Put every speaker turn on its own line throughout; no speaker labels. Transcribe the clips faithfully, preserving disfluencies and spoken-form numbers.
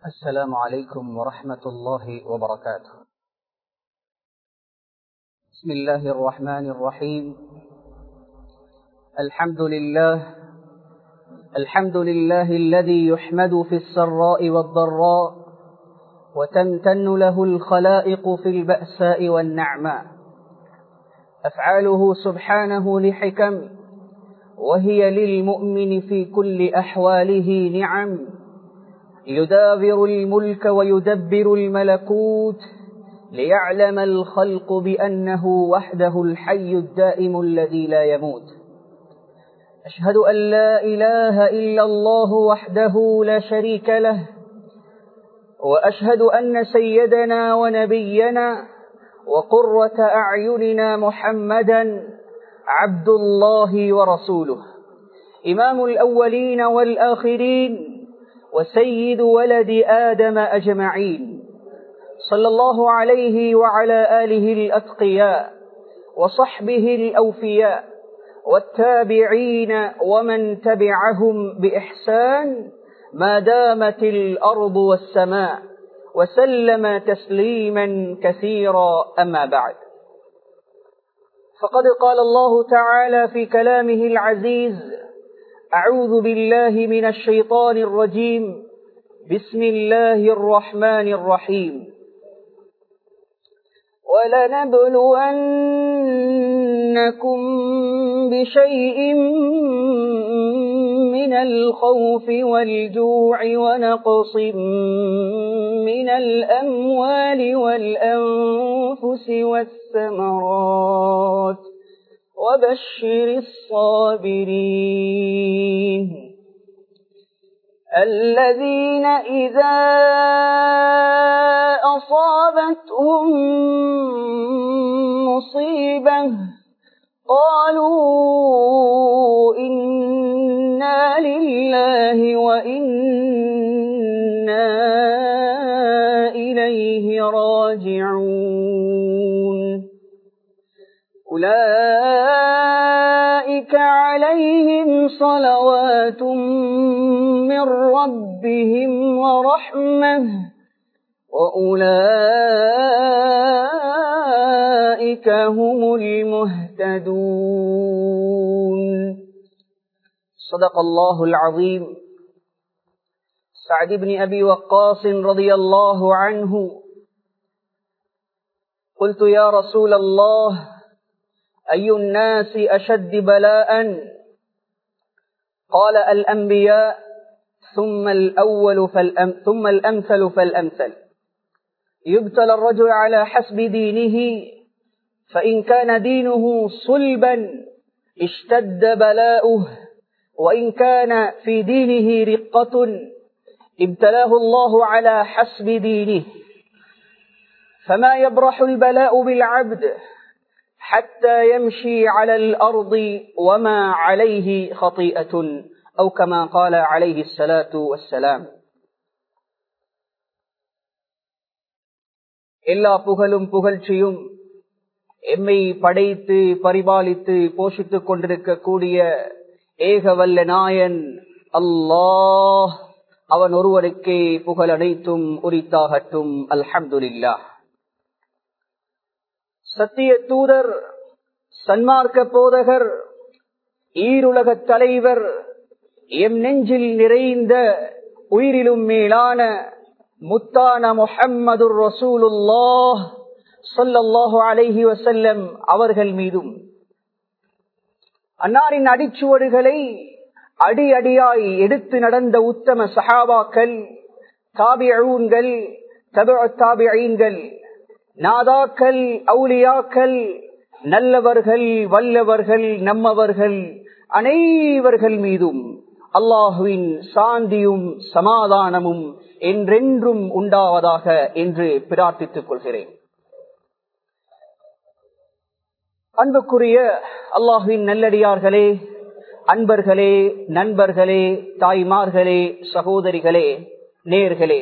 السلام عليكم ورحمة الله وبركاته. بسم الله الرحمن الرحيم. الحمد لله الحمد لله الذي يحمد في السراء والضراء وتمتن له الخلائق في البأساء والنعماء. أفعاله سبحانه لحكم وهي للمؤمن في كل أحواله نعم. يدابر الملك ويدبر الملكوت ليعلم الخلق بأنه وحده الحي الدائم الذي لا يموت. أشهد أن لا إله إلا الله وحده لا شريك له، وأشهد أن سيدنا ونبينا وقرة أعيننا محمدا عبد الله ورسوله، إمام الأولين والآخرين وسيد ولد آدم أجمعين، صلى الله عليه وعلى آله الأتقياء وصحبه الأوفياء والتابعين ومن تبعهم بإحسان ما دامت الأرض والسماء، وسلم تسليما كثيرا. أما بعد، فقد قال الله تعالى في كلامه العزيز: أعوذ بالله من الشيطان الرجيم، بسم الله الرحمن الرحيم. ولنبلونكم بشيء من الخوف والجوع ونقص من الأموال والأنفس والثمرات وبشر الصابرين الذين إذا أصابتهم مصيبة قالوا إنا لله وإنا إليه راجعون. أولئك عليهم صلوات من ربهم ورحمة وأولئك هم المهتدون. صدق الله العظيم. سعد بن أبي وقاص رضي الله عنه: قلت يا رسول الله، أي الناس أشد بلاء؟ قال: الأنبياء ثم الأول فالأم ثم الأمثل فالأمثل. يبتلى الرجل على حسب دينه، فإن كان دينه صلبا اشتد بلاؤه، وإن كان في دينه رقة ابتلاه الله على حسب دينه. فما يبرح البلاء بالعبد حتى يمشي على الأرض وما عليه خطيئة، أو كما قال عليه الصلاة والسلام. எல்லா புகழும் புகழ்ச்சியும் எம்மை படைத்து பரிபாலித்து போஷித்துக் கொண்டிருக்கக்கூடிய ஏகவல்ல நாயன் அல்லாஹ், அவன் ஒருவருக்கே புகழ் அனைத்தும் உரித்தாகட்டும். அல்ஹம்துலில்லாஹ். சத்திய தூதர், சன்மார்க்க போதகர், ஈருலக தலைவர், எம் நெஞ்சில் நிறைந்த உயிரிலும் மேலான முத்தான முஹம்மதுர் ரசூலுல்லாஹ் ஸல்லல்லாஹு அலைஹி வஸல்லம் அவர்கள் மீதும், அன்னாரின் அடிச்சுவடுகளை அடி அடியாய் எடுத்து நடந்த உத்தம சஹாபாக்கள், தாபிஊன்கள், தபுஉ தாபிஈன்கள், நாதாக்கள், அவுலியாக்கள், நல்லவர்கள், வல்லவர்கள், நம்மவர்கள் அனைவர்கள் மீதும் அல்லாஹுவின் சாந்தியும் சமாதானமும் என்றென்றும் உண்டாவதாக என்று பிரார்த்தித்துக் கொள்கிறேன். அன்புக்குரிய அல்லாஹுவின் நல்லடியார்களே, அன்பர்களே, நண்பர்களே, தாய்மார்களே, சகோதரிகளே, நேர்களே,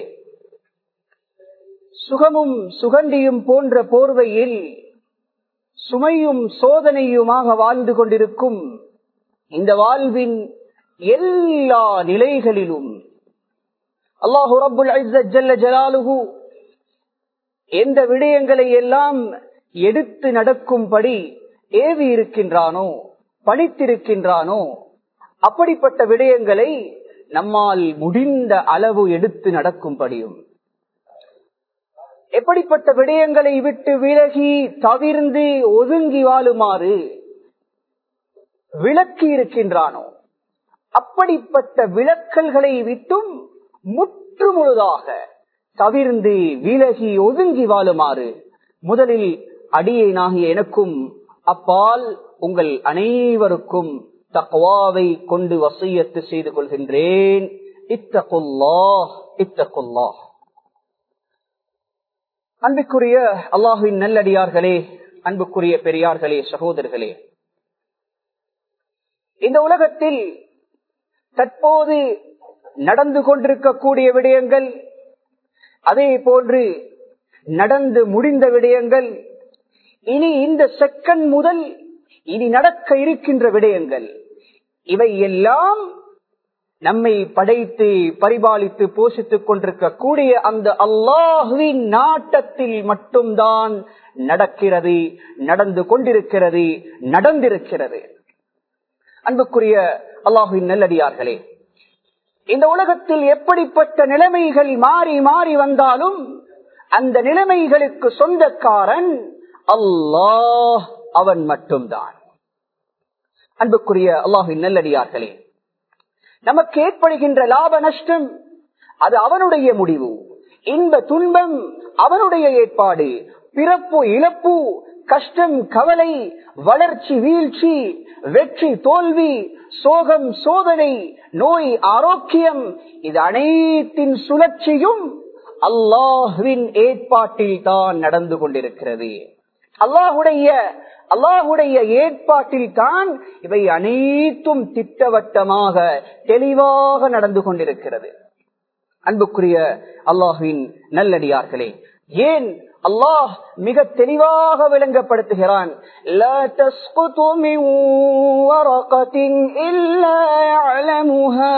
சுகமும் சுகண்டியும் போன்ற போர்வையில் சுமையும் சோதனையுமாக வாழ்ந்து கொண்டிருக்கும் இந்த வாழ்வின் எல்லா நிலைகளிலும் அல்லாஹு ரப்புல் இஸ்ஸத் ஜல்ல ஜலாலுஹு எந்த விடயங்களை எல்லாம் எடுத்து நடக்கும்படி ஏவி இருக்கின்றானோ, பணித்திருக்கின்றானோ, அப்படிப்பட்ட விடயங்களை நம்மால் முடிந்த அளவு எடுத்து நடக்கும்படியும், எப்படிப்பட்ட விடயங்களை விட்டு விலகி தவிர்ந்து ஒதுங்கி வாழுமாறு விலக்கி இருக்கின்றானோ அப்படிப்பட்ட விலக்கல்களை விட்டும் முற்று முழுதாக தவிர்ந்து விலகி ஒதுங்கி வாழுமாறு முதலில் அடியேனாகிய எனக்கும் அப்பால் உங்கள் அனைவருக்கும் தக்வாவை கொண்டு வசியத்து செய்து கொள்கின்றேன். இத்தகுல்லாஹ் இத்தகுல்லாஹ். அன்புக்குரிய அல்லாஹ்வின் நல்லடியார்களே, அன்புக்குரிய பெரியார்களே, சகோதரர்களே, இந்த உலகத்தில் தற்போது நடந்து கொண்டிருக்கக்கூடிய விடயங்கள், அதே போன்று நடந்து முடிந்த விடயங்கள், இனி இந்த செகண்ட் முதல் இனி நடக்க இருக்கின்ற விடயங்கள், இவை எல்லாம் நம்மை படைத்து பரிபாலித்து போஷித்துக் கொண்டிருக்கக்கூடிய அந்த அல்லாஹ்வின் நாட்டத்தில் மட்டும்தான் நடக்கிறது, நடந்து கொண்டிருக்கிறது, நடந்திருக்கிறது. அன்புக்குரிய அல்லாஹ்வின் நல்லடியார்களே, இந்த உலகத்தில் எப்படிப்பட்ட நிலைமைகள் மாறி மாறி வந்தாலும் அந்த நிலைமைகளுக்கு சொந்தக்காரன் அல்லாஹ், அவன் மட்டும்தான். அன்புக்குரிய அல்லாஹ்வின் நல்லடியார்களே, நமக்கு ஏற்படுகின்ற லாப நஷ்டம் அது அவனுடைய முடிவு, இன்ப துன்பம் அவனுடைய ஏற்பாடு, பிறப்பு இழப்பு, கஷ்டம் கவலை, வளர்ச்சி வீழ்ச்சி, வெற்றி தோல்வி, சோகம் சோதனை, நோய் ஆரோக்கியம், இது அனைத்தின் சுழற்சியும் அல்லாஹ்வின் ஏற்பாட்டில் தான் நடந்து கொண்டிருக்கிறது. அல்லாஹுடைய அல்லாஹுடைய ஏற்பாட்டில் தான் இவை அனைத்தும் திட்டவட்டமாக தெளிவாக நடந்து கொண்டிருக்கிறது. அன்புக்குரிய அல்லாஹ்வின் நல்லடியார்களே, ஏன் அல்லாஹ் மிக தெளிவாக விளங்கப்படுத்துகிறான், லா தஸ்குது மின் வரகத்தின் இல்லா யஅலமுஹா.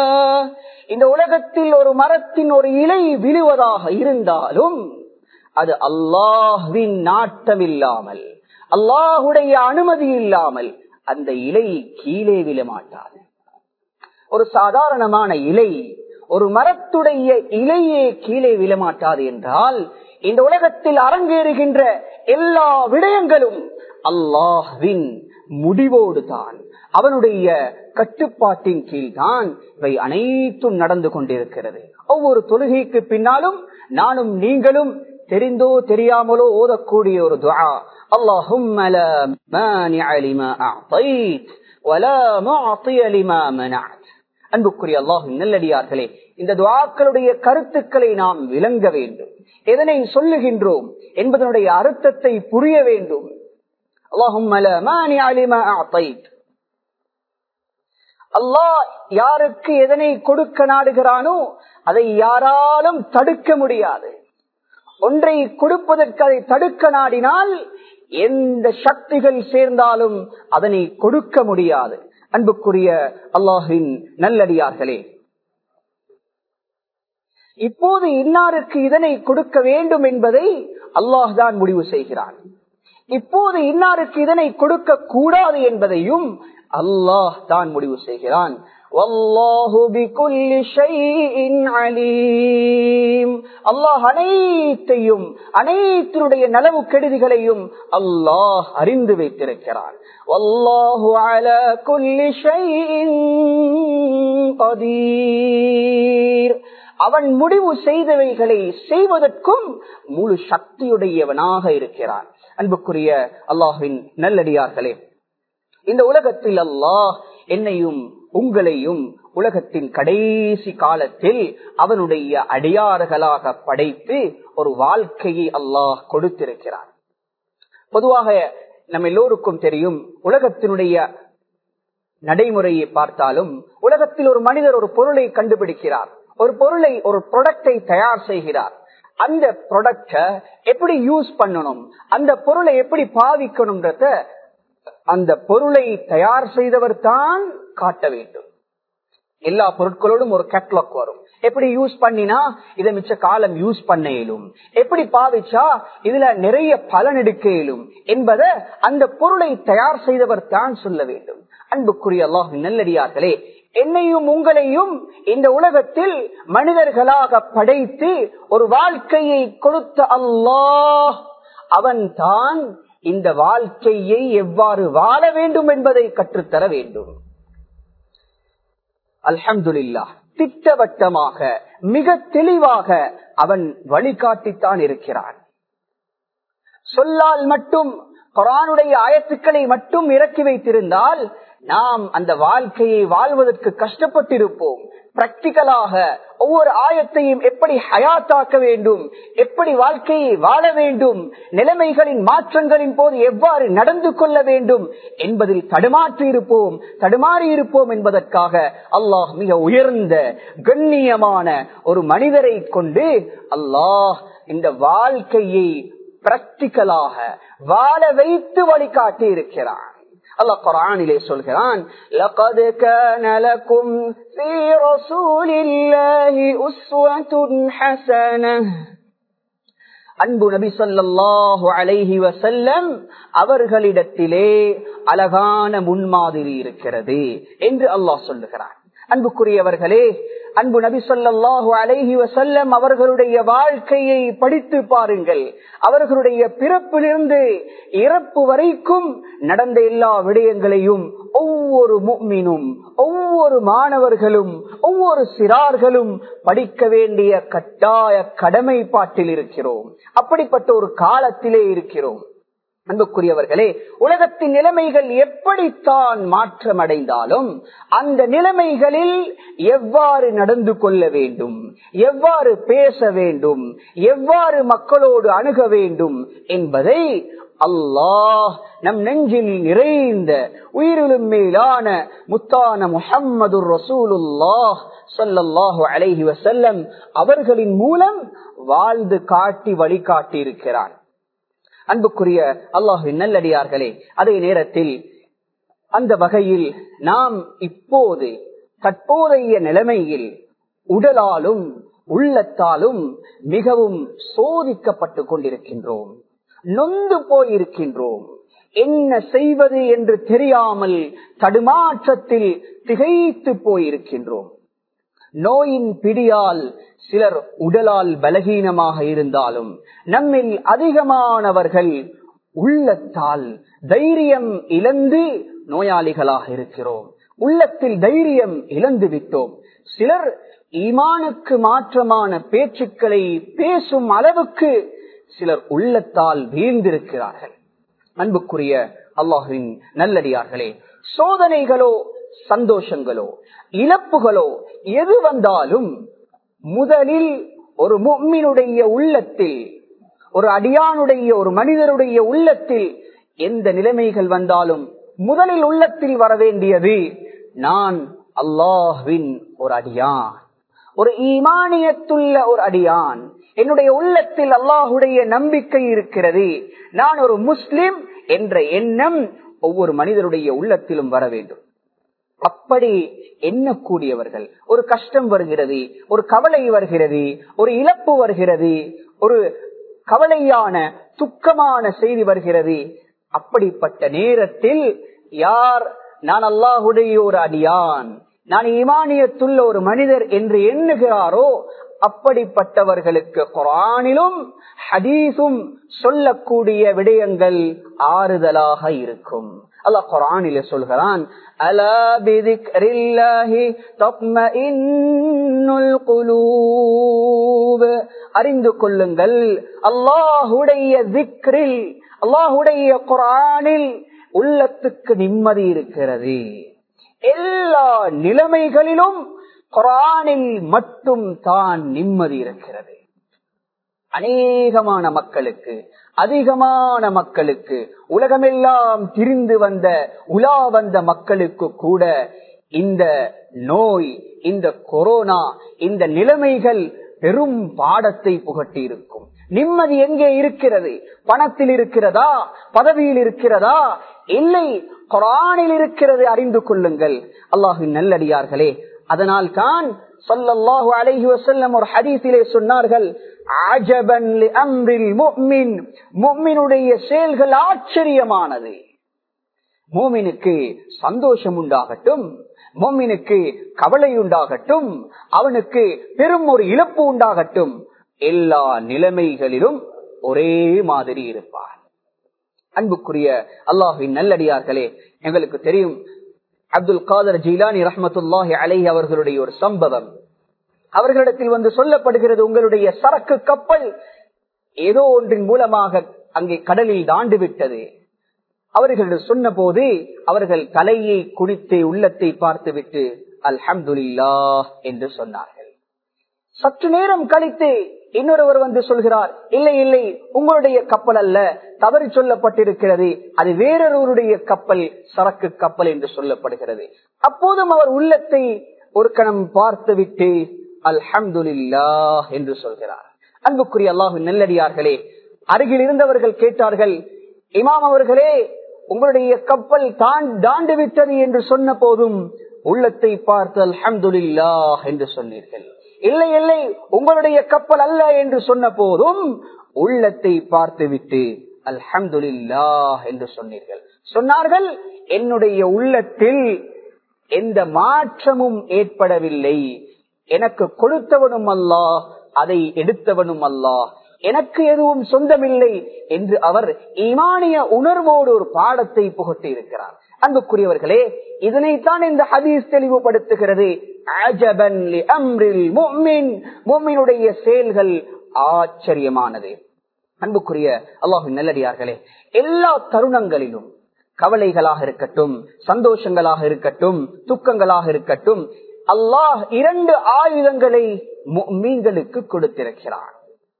இந்த உலகத்தில் ஒரு மரத்தின் ஒரு இலை விழுவதாக இருந்தாலும் அது அல்லாஹ்வின் நாட்டம் இல்லாமல், அல்லாஹுடைய அனுமதி இல்லாமல் அந்த இலை கீழே விழமாட்டாது. ஒரு சாதாரணமான இலை, ஒரு மரத்துடைய இலையே கீழே விழமாட்டாது என்றால் இந்த உலகத்தில் அரங்கேறுகின்ற எல்லா விடயங்களும் அல்லாஹ்வின் முடிவோடு தான், அவனுடைய கட்டுப்பாட்டின் கீழ் தான் இவை அனைத்தும் நடந்து கொண்டிருக்கிறது. ஒவ்வொரு தொழுகைக்கு பின்னாலும் நானும் நீங்களும் தெரிந்தோ தெரியாமலோ ஓதக்கூடிய ஒரு துஆ, அல்லாஹும்ம லா மானிஅ லிமா அஅதைத் வலா முஅதிய லிமா மனஅத். அன்புக்குரிய அல்லாஹ்வின் நல்லடியார்களே, இந்த துஆக்களுடைய கருத்துக்களை நாம் விளங்க வேண்டும். எதனை சொல்லுகின்றோம் என்பதனுடைய அர்த்தத்தை புரிய வேண்டும். அல்லாஹும்ம லா மானிஅ லிமா அஅதைத், அல்லாஹ் யாருக்கு எதனை கொடுக்க நாடுகிறானோ அதை யாராலும் தடுக்க முடியாது. ஒன்றை கொடுப்பதற்கு அதை தடுக்க நாடினால் எந்த சக்திகள் சேர்ந்தாலும் அதனை கொடுக்க முடியாது. அன்புக்குரிய அல்லாஹ்வின் நல்லடியார்களே, இப்போது இன்னாருக்கு இதனை கொடுக்க வேண்டும் என்பதை அல்லாஹ் தான் முடிவு செய்கிறான். இப்போது இன்னாருக்கு இதனை கொடுக்க கூடாது என்பதையும் அல்லாஹ் தான் முடிவு செய்கிறான். வல்லாஹு பிகுல்லி ஷைஇன் அலீம். அல்லாஹ் அனைத்தையும், அனைத்தினுடைய நலவு கெடுதிகளையும் அல்லாஹ் அறிந்து வைத்திருக்கிறான். வல்லாஹு அலா குல்லி ஷைஇன் கதீர். அவன் முடிவு செய்தவைகளை செய்வதற்கும் முழு சக்தியுடையவனாக இருக்கிறான். அன்புக்குரிய அல்லாஹ்வின் நல்லடியார்களே, இந்த உலகத்தில் அல்லாஹ் என்னையும் உங்களையும் உலகத்தின் கடைசி காலத்தில் அவனுடைய அடியார்களாக படைத்து ஒரு வாழ்க்கையை அல்லாஹ் கொடுத்திருக்கிறார். பொதுவாக நம்ம எல்லோருக்கும் தெரியும், உலகத்தினுடைய நடைமுறையை பார்த்தாலும் உலகத்தில் ஒரு மனிதர் ஒரு பொருளை கண்டுபிடிக்கிறார், ஒரு பொருளை, ஒரு ப்ராடக்டை தயார் செய்கிறார். அந்த ப்ராடக்ட எப்படி யூஸ் பண்ணணும், அந்த பொருளை எப்படி பாவிக்கணும்ன்றத அந்த பொருளை தயார் செய்தவர் தான் காட்ட வேண்டும். எல்லா பொருட்களோடும் ஒரு கேட்லாக் வரும். எப்படி யூஸ் பண்ணினா இதை மிச்ச காலம் யூஸ் பண்ண இயலும், எப்படி பாவிச்சா இதுல நிறைய பலன் எடுக்க இயலும் என்பதை அந்த பொருளை தயார் செய்தவர் தான் சொல்ல வேண்டும். அன்புக்குரிய அல்லாஹ்வின் நல்லடியார்களே, என்னையும் உங்களையும் இந்த உலகத்தில் மனிதர்களாக படைத்து ஒரு வாழ்க்கையை கொடுத்த அல்லாஹ், அவன் தான் இந்த வாழ்க்கையை எவ்வாறு வாழ வேண்டும் என்பதை கற்றுத்தர வேண்டும். அல்ஹம்துலில்லாஹ், திட்டவட்டமாக மிக தெளிவாக அவன் வழிகாட்டித்தான் இருக்கிறான். சொல்லால் மட்டும் குர்ஆனுடைய ஆயத்துக்களை மட்டும் இறக்கி வைத்திருந்தால் நாம் அந்த வாழ்க்கையை வாழ்வதற்கு கஷ்டப்பட்டிருப்போம். பிராக்டிகலாக ஒவ்வொரு ஆயத்தையும் எப்படி ஹயாத்தாக்க வேண்டும், எப்படி வாழ்க்கையை வாழ வேண்டும், நிலைமைகளின் மாற்றங்களின் போது எவ்வாறு நடந்து கொள்ள வேண்டும் என்பதில் தடுமாற்றி இருப்போம் தடுமாறி இருப்போம் என்பதற்காக அல்லாஹ் மிக உயர்ந்த கண்ணியமான ஒரு மனிதரை கொண்டு அல்லாஹ் இந்த வாழ்க்கையை பிராக்டிகலாக வாழ வைத்து வழிகாட்டி இருக்கிறான். அல்லாஹ் குர்ஆனிலே சொல்கிறான், லகத் கான லகும் ஃபீ ரசூலில்லாஹி உஸ்வத்துன் ஹஸனஹ். அன்பு நபி ஸல்லல்லாஹு அலைஹி வஸல்லம் அவர்களிடத்திலே அழகான முன்மாதிரி இருக்கிறது என்று அல்லாஹ் சொல்லுகிறான். அன்புக்குரியவர்களே, அன்பு நபி ஸல்லல்லாஹு அலைஹி வஸல்லம் அவர்களுடைய வாழ்க்கையை படித்து பாருங்கள். அவர்களுடைய பிறப்பிலிருந்து இறப்பு வரைக்கும் நடந்த எல்லா விடயங்களையும் ஒவ்வொரு முஃமினும், ஒவ்வொரு மாணவர்களும், ஒவ்வொரு சிறார்களும் படிக்க வேண்டிய கட்டாய கடமைப்பாட்டில் இருக்கிறோம். அப்படிப்பட்ட ஒரு காலத்திலே இருக்கிறோம். அன்புக்குரியவர்களே, உலகத்தின் நிலைமைகள் எப்படித்தான் மாற்றம் அடைந்தாலும் அந்த நிலைமைகளில் எவ்வாறு நடந்து கொள்ள வேண்டும், எவ்வாறு பேச வேண்டும், எவ்வாறு மக்களோடு அணுக வேண்டும் என்பதை அல்லாஹ் நம் நெஞ்சில் நிறைந்த உயிரிலும் மேலான முத்தான முஹம்மது ரசூலுல்லாஹ் ஸல்லல்லாஹு அலைஹி வஸல்லம் அவர்களின் மூலம் வாழ்ந்து காட்டி வழிகாட்டி இருக்கிறார். அன்புக்குரிய அல்லாஹ்வின் நல்லடியார்களே, அதே நேரத்தில் அந்த வகையில் நாம் இப்போது தற்போதைய நிலைமையில் உடலாலும் உள்ளத்தாலும் மிகவும் சோதிக்கப்பட்டு கொண்டிருக்கின்றோம், நொந்து போயிருக்கின்றோம். என்ன செய்வது என்று தெரியாமல் தடுமாற்றத்தில் திகைத்து போயிருக்கின்றோம். நோயின் பிடியால் சிலர் உடலால் பலகீனமாக இருந்தாலும் நம்மில் அதிகமானவர்கள் உள்ளத்தால் தைரியம் இழந்து நோயாளிகளாக இருக்கிறோம். உள்ளத்தில் தைரியம் இழந்து விட்டோம். சிலர் ஈமானுக்கு மாற்றமான பேச்சுக்களை பேசும் அளவுக்கு சிலர் உள்ளத்தால் வீழ்ந்திருக்கிறார்கள். அன்புக்குரிய அல்லாஹ்வின் நல்லடியார்களே, சோதனைகளோ சந்தோஷங்களோ இழப்புகளோ எது வந்தாலும் முதலில் ஒரு முஃமினுடைய உள்ளத்தில், ஒரு அடியானுடைய, ஒரு மனிதருடைய உள்ளத்தில் எந்த நிலைமைகள் வந்தாலும் முதலில் உள்ளத்தில் வர வேண்டியது, நான் அல்லாஹ்வின் ஒரு அடியான், ஒரு ஈமானியத்துள்ள ஒரு அடியான், என்னுடைய உள்ளத்தில் அல்லாஹுடைய நம்பிக்கை இருக்கிறது, நான் ஒரு முஸ்லிம் என்ற எண்ணம் ஒவ்வொரு மனிதருடைய உள்ளத்திலும் வர வேண்டும். அப்படி எண்ணக்கூடியவர்கள், ஒரு கஷ்டம் வருகிறது, ஒரு கவலை வருகிறது, ஒரு இழப்பு வருகிறது, ஒரு கவலையான துக்கமான செய்தி வருகிறது, அப்படிப்பட்ட நேரத்தில் யார் நான் அல்லாஹுடைய ஒரு அடியான், நான் ஈமானியத்துள்ள ஒரு மனிதர் என்று எண்ணுகிறாரோ அப்படிப்பட்டவர்களுக்கு குர்ஆனிலும் ஹதீஸும் சொல்லக்கூடிய விடயங்கள் ஆறுதலாக இருக்கும். அல்லாஹ் குர்ஆனிலே சொல்கிறான், அலா பிதிக்ரில்லாஹி தத்மஇன்னுல் குலூப். அறிந்து கொள்ளுங்கள், அல்லாஹ்வுடைய திக்ரில், அல்லாஹ்வுடைய குர்ஆனில் உள்ளத்துக்கு நிம்மதி இருக்கிறது. எல்லா நிலைமைகளிலும் குர்ஆனில் மட்டும் தான் நிம்மதி இருக்கிறது. அநேகமான மக்களுக்கு, அதிகமான மக்களுக்கு, உலகமெல்லாம் திரிந்து வந்த உலா வந்த மக்களுக்கு கூட இந்த நோய், இந்த கொரோனா, இந்த நிலைமைகள் பெரும் பாடத்தை புகட்டி இருக்கும். நிம்மதி எங்கே இருக்கிறது? பணத்தில் இருக்கிறதா? பதவியில் இருக்கிறதா? இல்லை, குர்ஆனில் இருக்கிறது. அறிந்து கொள்ளுங்கள் அல்லாஹ்வின் நல்லடியார்களே. அதனால் தான் ஸல்லல்லாஹு அலைஹி வஸல்லம் ஒரு ஹதீஸிலே சொன்னார்கள், அஜபன் லிஅம்ரில் முஃமின், முஃமினுடைய செயல்கள் ஆச்சரியமானது. முஃமினுக்கு சந்தோஷம் உண்டாகட்டும், முஃமினுக்கு கவலை உண்டாகட்டும், அவனுக்கு பெரும் ஒரு இழப்பு உண்டாகட்டும், எல்லா நிலைமைகளிலும் ஒரே மாதிரி இருப்பார். அன்புக்குரிய அல்லாஹ்வின் நல்லடியார்களே, எங்களுக்கு தெரியும் அப்துல் காதர் ஜீலானி ரஹ்மத்துல்லாஹி அலைஹி அவர்களுடைய ஒரு சம்பவம். அவர்களிடத்தில் வந்து சொல்லப்படுகிறது, உங்களுடைய சரக்கு கப்பல் ஏதோ ஒன்றின் மூலமாக அங்கே கடலில் தாண்டு விட்டது. அவர்கள் சொன்ன போது அவர்கள் தலையை குனித்து உள்ளத்தை பார்த்துவிட்டு அல்ஹம்துலில்லாஹ் என்று சொன்னார்கள். சற்று நேரம் கழித்து இன்னொருவர் வந்து சொல்கிறார், இல்லை இல்லை, உங்களுடைய கப்பல் அல்ல, தவறு சொல்லப்பட்டிருக்கிறது, அது வேறொருவருடைய கப்பல், சரக்கு கப்பல் என்று சொல்லப்படுகிறது. அப்போதும் அவர் உள்ளத்தை ஒரு கணம் பார்த்துவிட்டு அல்ஹம்துலில்லாஹ் என்று சொல்கிறார். அன்புக்குரிய அல்லாஹ்வின் நல்லடியார்களே, அருகில் இருந்தவர்கள் கேட்டார்கள், இமாம் அவர்களே, உங்களுடைய கப்பல் தாண்டு விட்டது என்று சொன்ன போதும் உள்ளத்தை பார்த்து அல்ஹம்துலில்லாஹ் என்று சொன்னீர்கள். இல்லை இல்லை, உங்களுடைய கப்பல் அல்ல என்று சொன்ன போதும் உள்ளத்தை பார்த்து விட்டு அல்ஹம்துலில்லாஹ் என்று சொன்னீர்கள். சொன்னார்கள், என்னுடைய உள்ளத்தில் எந்த மாற்றமும் ஏற்படவில்லை. எனக்கு கொடுத்தவனும் அல்லாஹ், அதை எடுத்தவனும் அல்லாஹ், எனக்கு எதுவும் சொந்தமில்லை என்று அவர் ஈமானிய உணர்வோடு ஒரு பாடத்தை புகட்டி இருக்கிறார். அன்புக்குரியவர்களே, இதனைத்தான் இந்த ஹதீஸ் தெளிவுபடுத்துகிறது. அஜபன் லிஅம்ரில் முஃமின், முஃமினுடைய செயல்கள் ஆச்சரியமானது. அன்புக்குரிய அல்லாஹ்வின் நல்லடியார்களே, எல்லா தருணங்களிலும் கவலைகளாக இருக்கட்டும், சந்தோஷங்களாக இருக்கட்டும், துக்கங்களாக இருக்கட்டும், அல்லாஹ் இரண்டு ஆயுதங்களை முஃமின்களுக்கு கொடுத்திருக்கிறார்.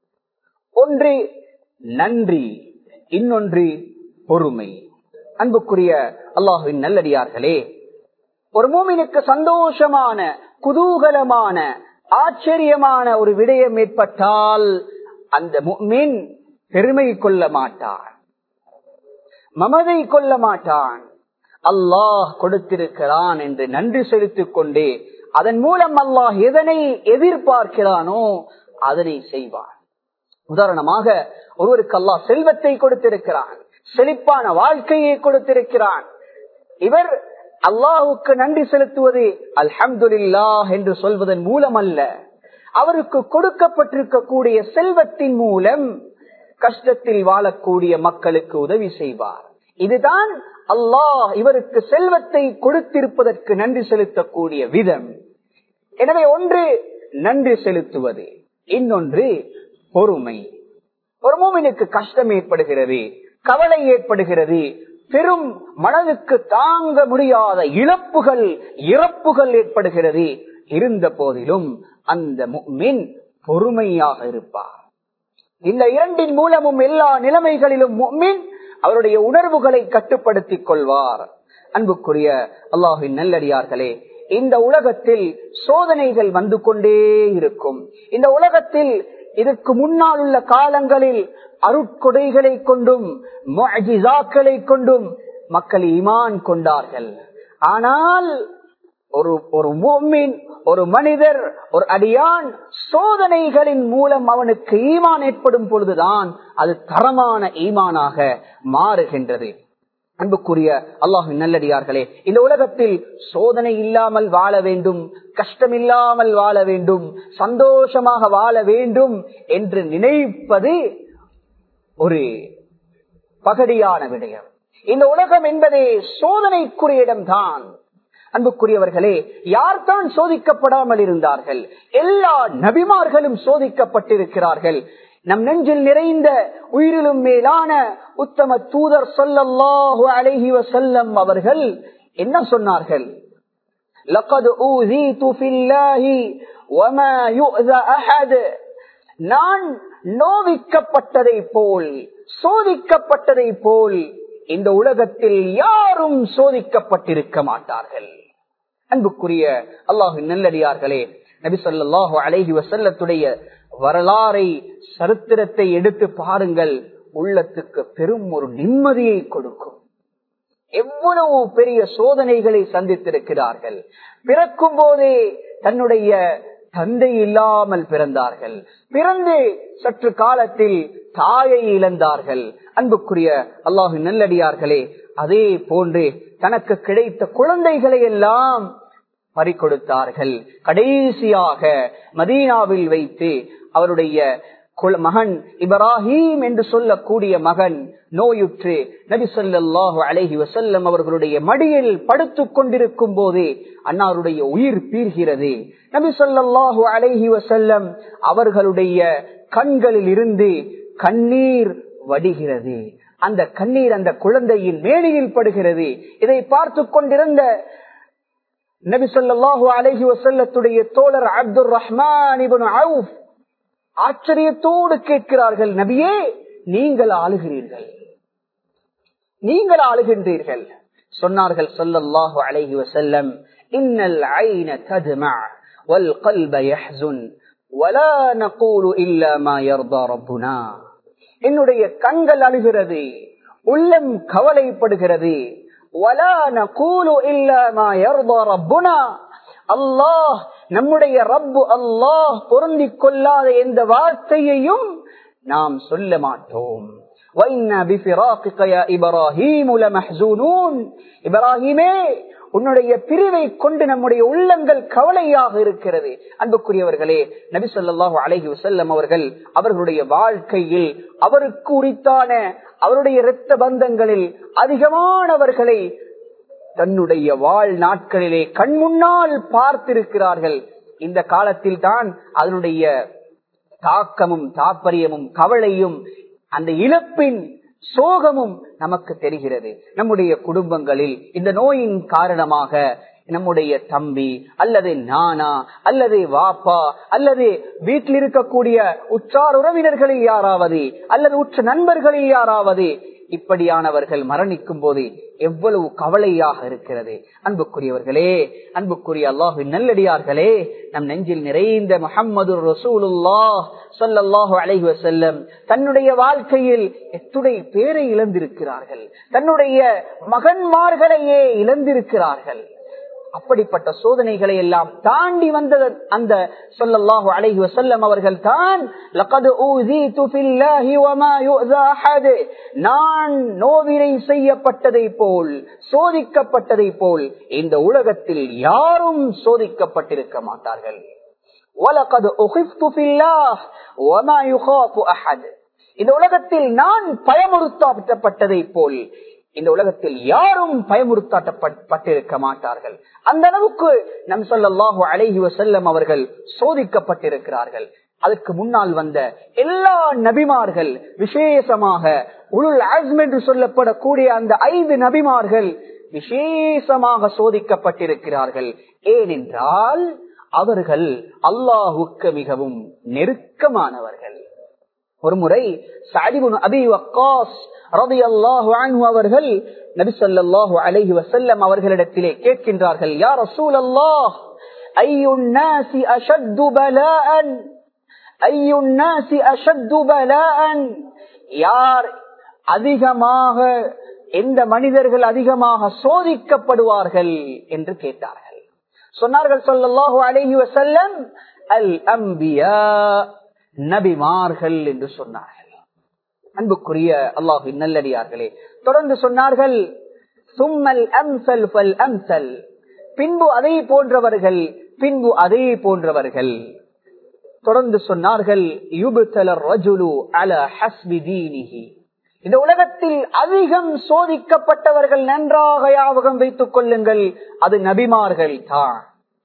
ஒன்று நன்றி, இன்னொன்று பொறுமை. அன்புக்குரிய அல்லாஹ்வின் நல்லடியார்களே, ஒரு மூமினுக்கு சந்தோஷமான, குதூகலமான, ஆச்சரியமான ஒரு விடயம் ஏற்பட்டால் அந்த முஃமின் பெருமை கொள்ள மாட்டான், மமதை கொள்ள மாட்டான். அல்லாஹ் கொடுத்திருக்கிறான் என்று நன்றி செலுத்திக் கொண்டே அதன் மூலம் அல்லாஹ் எதனை எதிர்பார்க்கிறானோ அதனை செய்வான். உதாரணமாக, ஒருவருக்கு அல்லாஹ் செல்வத்தை கொடுத்திருக்கிறான், செழிப்பான வாழ்க்கையை கொடுத்திருக்கிறான். இவர் அல்லாஹுக்கு நன்றி செலுத்துவது அல்ஹம்துலில்லாஹ் என்று சொல்வதன் மூலம் அல்ல, அவருக்கு கொடுக்கப்பட்டிருக்கக்கூடிய செல்வத்தின் மூலம் கஷ்டத்தில் வாழக்கூடிய மக்களுக்கு உதவி செய்வார். இதுதான் அல்லாஹ் இவருக்கு செல்வத்தை கொடுத்திருப்பதற்கு நன்றி செலுத்தக்கூடிய விதம். எனவே ஒன்று நன்றி செலுத்துவது, இன்னொன்று பொறுமை. ஒரு மூமினுக்கு கஷ்டம் ஏற்படுகிறது, கவலை ஏற்படுகிறது, பெரும் மனதுக்கு தாங்க முடியாத இழப்புகள், இறப்புகள் ஏற்படுகிறது. இருந்த போதிலும் அந்த முஃமின் பொறுமையாக இருப்பார். இந்த இரண்டின் மூலமும் எல்லா நிலைமைகளிலும் முஃமின் அவருடைய உணர்வுகளை கட்டுப்படுத்திக் கொள்வார். அன்புக்குரிய அல்லாஹ்வின் நல்லடியார்களே, இந்த உலகத்தில் சோதனைகள் வந்து கொண்டே இருக்கும். இந்த உலகத்தில் இதற்கு முன்னால் உள்ள காலங்களில் அருட்கொடைகளை கொண்டும் முஅஜிஸாக்களை கொண்டும் மக்கள் ஈமான் கொண்டார்கள். ஆனால் ஒரு ஒரு முஃமின், ஒரு மனிதர், ஒரு அடியான் சோதனைகளின் மூலம் அவனுக்கு ஈமான் ஏற்படும் பொழுதுதான் அது தரமான ஈமானாக மாறுகின்றது. அன்புக்குரிய அல்லாஹ்வின் நல்லடியார்களே, இந்த உலகத்தில் சோதனை இல்லாமல் வாழ வேண்டும், கஷ்டம் இல்லாமல் வாழ வேண்டும், சந்தோஷமாக வாழ வேண்டும் என்று நினைப்பது ஒரு பகடியான விடயம். இந்த உலகம் என்பதே சோதனைக்குரிய இடம்தான். அன்புக்குரியவர்களே, யார்தான் சோதிக்கப்படாமல் இருந்தார்கள்? எல்லா நபிமார்களும் சோதிக்கப்பட்டிருக்கிறார்கள். நம் நெஞ்சில் நிறைந்த உயிரிலும் மேலான உத்தம தூதர் ஸல்லல்லாஹு அலைஹி வஸல்லம் அவர்கள் என்ன சொன்னார்கள்? லகத் ஊஸீது ஃபில்லாஹி வமா யுஸா அஹத். நான் நோவிக்கப்பட்டதை போல், சோதிக்கப்பட்டதை போல் இந்த உலகத்தில் யாரும் சோதிக்கப்பட்டிருக்க மாட்டார்கள். அன்புக்குரிய அல்லாஹ்வின் நல்லடியார்களே, நபி ஸல்லல்லாஹு அலைஹி வஸல்லத்துடைய வரலாறை, சரித்திரத்தை எடுத்து பாருங்கள், உள்ளத்துக்கு பெரும் ஒரு நிம்மதியை கொடுக்கும். எவ்வளவு பெரிய சோதனைகளை சந்தித்திருக்கிறார்கள். பிறக்கும் போதே தன்னுடைய தந்தை இல்லாமல் பிறந்தார்கள். பிறந்து சற்று காலத்தில் தாயை இழந்தார்கள். அன்புக்குரிய அல்லாஹ்வின் நல்லடியார்களே, அதே போன்று தனக்கு கிடைத்த குழந்தைகளை எல்லாம் பறிகொடுத்தார்கள். கடைசியாக மதீனாவில் வைத்து அவருடைய மகன் இப்ராஹிம் என்று சொல்லக்கூடிய மகன் நோயுற்று நபி ஸல்லல்லாஹு அலைஹி வஸல்லம் அவர்களுடைய மடியில் படுத்துக் கொண்டிருக்கும் போதே அன்னாருடைய உயிர் பீர்கிறது. நபி ஸல்லல்லாஹு அலைஹி வஸல்லம் அவர்களுடைய கண்களில் இருந்து கண்ணீர் வடிகிறது. அந்த கண்ணீர் அந்த குழந்தையின் மேனியில் படுகிறது. இதை பார்த்து கொண்டிருந்த நபி ஸல்லல்லாஹு அலைஹி வஸல்லத்துடைய தோழர் அப்துர் ரஹ்மான் இப்னு அவுஃப் ஆச்சரியத்தோடு கேட்கிறார்கள், நபியே, நீங்கள் ஆளுகிறீர்கள், நீங்கள் ஆளுகின்றீர்கள். சொன்னார்கள் ஸல்லல்லாஹு அலைஹி வஸல்லம், இன்னல் ஐன தத்மா வல் கல்ப யஹ்ஸுன் வலா நகூலு இல்லா மா யர்தா ரப்புனா. என்னுடைய கண்கள் அழுகிறது, உள்ளம் கவலைப்படுகிறது. வலா நகூலு இல்லா மா யர்தா ரப்புனா, அல்லாஹ் நம்முடைய ரப்பு அல்லாஹ் பொருந்திக் கொள்ளாத எந்த வார்த்தையையும் நாம் சொல்ல மாட்டோம். இப்ராஹிமே, உன்னுடைய பிரிவை கொண்டு நம்முடைய உள்ளங்கள் கவலையாக இருக்கிறது. அன்புக்குரியவர்களே, நபி ஸல்லல்லாஹு அலைஹி வஸல்லம் அவர்கள் அவர்களுடைய வாழ்க்கையில் அவருக்கு உரித்தான அவருடைய இரத்த பந்தங்களில் அதிகமானவர்களை தன்னுடைய வாழ் நாட்களிலே கண் முன்னால் பார்த்திருக்கிறார்கள். இந்த காலத்தில் தான் அதனுடைய தாக்கமும் தாற்பயமும் கவலையும் அந்த இழப்பின் சோகமும் நமக்கு தெரிகிறது. நம்முடைய குடும்பங்களில் இந்த நோயின் காரணமாக நம்முடைய தம்பி அல்லது நானா அல்லது வாப்பா அல்லது வீட்டில் இருக்கக்கூடிய உற்றார் உறவினர்களில் யாராவது அல்லது உற்ற நண்பர்களில் யாராவது இப்படியானவர்கள் மரணிக்கும் போது எவ்வளவு கவலையாக இருக்கிறது. அன்புக்குரியவர்களே, அன்புக்குரிய அல்லாஹ்வின் நல்லடியார்களே, நம் நெஞ்சில் நிறைந்த முஹம்மது ரசூலுல்லாஹ் ஸல்லல்லாஹு அலைஹி வஸல்லம் தன்னுடைய வாழ்க்கையில் எத்துணை பேரை இழந்திருக்கிறார்கள், தன்னுடைய மகன்மார்களையே இழந்திருக்கிறார்கள். அப்படிப்பட்ட சோதனைகளை எல்லாம் தாண்டி வந்த அந்த ஸல்லல்லாஹு அலைஹி வஸல்லம் அவர்கள் தான் லகத் ஊஸீது ஃபில்லாஹி வமா யுஸா அஹத், நான் நோவினை செய்யப்பட்டதை போல் சோதிக்கப்பட்டதை போல் இந்த உலகத்தில் யாரும் சோதிக்கப்பட்டிருக்க மாட்டார்கள். வலகத் உகிஃப்து ஃபில்லாஹ் வமா யுகாஃபு அஹத், இந்த உலகத்தில் நான் பயமுறுத்தப்பட்டதை போல் இந்த உலகத்தில் யாரும் பயமுறுத்தப்பட்டிருக்க மாட்டார்கள். அந்த அளவுக்கு நம் ஸல்லல்லாஹு அலைஹி வஸல்லம் அவர்கள் சோதிக்கப்பட்டிருக்கிறார்கள். அதற்கு முன்னால் வந்த எல்லா நபிமார்கள், விசேஷமாக உலுல் அஸ்ம் என்று சொல்லப்படக்கூடிய அந்த ஐந்து நபிமார்கள் விசேஷமாக சோதிக்கப்பட்டிருக்கிறார்கள். ஏனென்றால் அவர்கள் அல்லாஹுக்கு மிகவும் நெருக்கமானவர்கள். ஒரு முறை சஅத் இப்னு அபி வக்காஸ் ரலியல்லாஹு அன்ஹு அவர்கள் நபி ஸல்லல்லாஹு அலைஹி வஸல்லம் அவர்களிடத்திலே கேட்கின்றார்கள், யா ரசூலல்லாஹ், அய்யுன் நாஸி அஷத்து பலாஅன் அய்யுன் நாஸி அஷத்து பலாஅன், யார் அதிகமாக எந்த மனிதர்கள் அதிகமாக சோதிக்கப்படுவார்கள் என்று கேட்டார்கள். சொன்னார்கள் ஸல்லல்லாஹு அலைஹி வஸல்லம், அல் அன்பியா, நபிமார்கள் என்று சொன்னார்கள். அன்புக்குரிய அல்லாஹ்வின் நல்லடியார்களே, தொடர்ந்து சொன்னார்கள், சும்மல் அம்சல் ஃபல் அம்சல், பின்பு அதே போன்றவர்கள், பின்பு அதே போன்றவர்கள். தொடர்ந்து சொன்னார்கள், யுப்தலர் ரஜுலு அலா ஹஸ்பி தீனிஹி, இந்த உலகத்தில் அதிகம் சோதிக்கப்பட்டவர்கள் நன்றாக ஞாபகம் வைத்துக் கொள்ளுங்கள், அது நபிமார்கள் தான்.